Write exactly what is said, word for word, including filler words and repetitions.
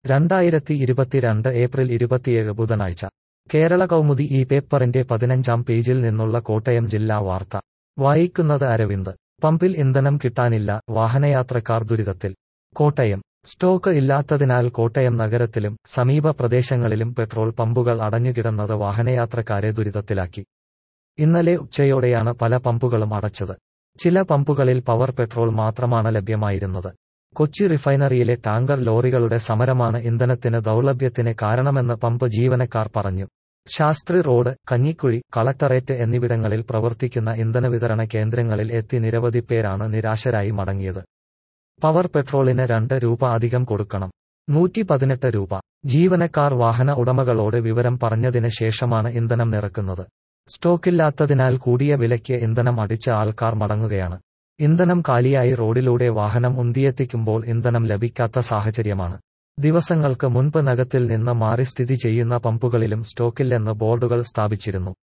രണ്ടായിരത്തി ഇരുപത്തിരണ്ട് ഏപ്രിൽ ഇരുപത്തിയേഴ് ബുധനാഴ്ച കേരള കൗമുദി ഈ പേപ്പറിന്റെ പതിനഞ്ചാം പേജിൽ നിന്നുള്ള കോട്ടയം ജില്ലാ വാർത്ത വായിക്കുന്നത് അരവിന്ദ്. പമ്പിൽ ഇന്ധനം കിട്ടാനില്ല, വാഹനയാത്രക്കാർ ദുരിതത്തിൽ. കോട്ടയം. സ്റ്റോക്ക് ഇല്ലാത്തതിനാൽ കോട്ടയം നഗരത്തിലും സമീപ പ്രദേശങ്ങളിലും പെട്രോൾ പമ്പുകൾ അടഞ്ഞുകിടന്നത് വാഹനയാത്രക്കാരെ ദുരിതത്തിലാക്കി. ഇന്നലെ ഉച്ചയോടെയാണ് പല പമ്പുകളും അടച്ചത്. ചില പമ്പുകളിൽ പവർ പെട്രോൾ മാത്രമാണ് ലഭ്യമായിരുന്നത്. കൊച്ചി റിഫൈനറിയിലെ ടാങ്കർ ലോറികളുടെ സമരമാണ് ഇന്ധനത്തിന് ദൗർലഭ്യത്തിന് കാരണമെന്ന് പമ്പ് ജീവനക്കാർ പറഞ്ഞു. ശാസ്ത്രി റോഡ്, കഞ്ഞിക്കുഴി, കളക്ടറേറ്റ് എന്നിവിടങ്ങളിൽ പ്രവർത്തിക്കുന്ന ഇന്ധന വിതരണ കേന്ദ്രങ്ങളിൽ എത്തി നിരവധി പേരാണ് നിരാശരായി മടങ്ങിയത്. പവർ പെട്രോളിന് രണ്ട് രൂപ അധികം കൊടുക്കണം. നൂറ്റി പതിനെട്ട് രൂപ. ജീവനക്കാർ വാഹന ഉടമകളോട് വിവരം പറഞ്ഞതിന് ശേഷമാണ് ഇന്ധനം നിറക്കുന്നത്. സ്റ്റോക്കില്ലാത്തതിനാൽ കൂടിയ വിലയ്ക്ക് ഇന്ധനം അടിച്ച് ആൾക്കാർ മടങ്ങുകയാണ്. ഇന്ധനം കാലിയായി റോഡിലൂടെ വാഹനം ഉന്തിയെത്തിക്കുമ്പോൾ ഇന്ധനം ലഭിക്കാത്ത സാഹചര്യമാണ്. ദിവസങ്ങൾക്ക് മുൻപ് നഗരത്തിൽ നിന്ന് മാറി സ്ഥിതി ചെയ്യുന്ന പമ്പുകളിലും സ്റ്റോക്കില്ലെന്ന് ബോർഡുകൾ സ്ഥാപിച്ചിരുന്നു.